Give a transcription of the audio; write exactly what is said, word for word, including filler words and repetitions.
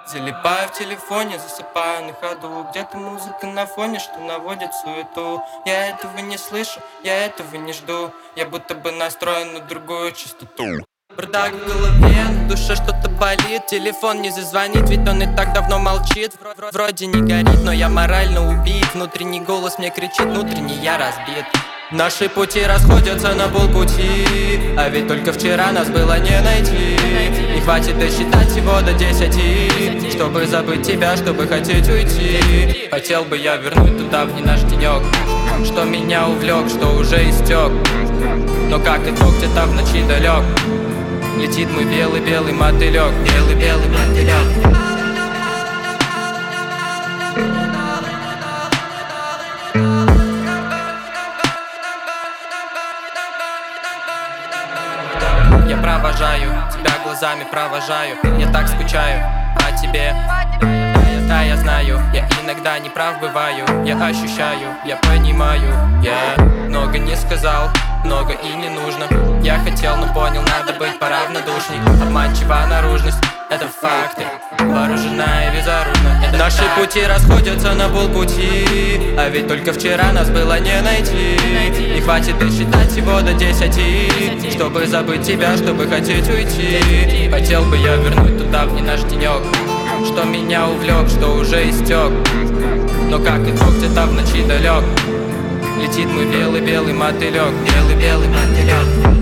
Залипаю в телефоне, засыпаю на ходу. Где-то музыка на фоне, что наводит суету. Я этого не слышу, я этого не жду. Я будто бы настроен на другую частоту. Бардак в голове, на душе что-то болит. Телефон не зазвонит, ведь он и так давно молчит. Вроде не горит, но я морально убит. Внутренний голос мне кричит, внутренний я разбит. Наши пути расходятся на полпути, а ведь только вчера нас было не найти. Не хватит досчитать всего до десяти, чтобы забыть тебя, чтобы хотеть уйти. Хотел бы я вернуть туда в не наш денек, что меня увлек, что уже истек. Но как итог где-то в ночи далек летит мой белый-белый мотылек. Белый-белый мотылек. Я провожаю тебя глазами, провожаю. Я так скучаю по тебе. Да, я знаю, я иногда не прав бываю. Я ощущаю, я понимаю. Я много не сказал, много и не нужно. Я хотел, но понял, надо быть поравнодушней. Обманчивая наружность, это факты. Вооруженная и безоружна, это наши так. Пути расходятся на полпути, а ведь только вчера нас было не найти. Не хватит досчитать всего до десяти, чтобы забыть тебя, чтобы хотеть уйти. Хотел бы я вернуть туда в не наш денек, что меня увлек, что уже истек. Но как итог где-то в ночи далек летит мой белый-белый мотылек. Белый-белый мотылек.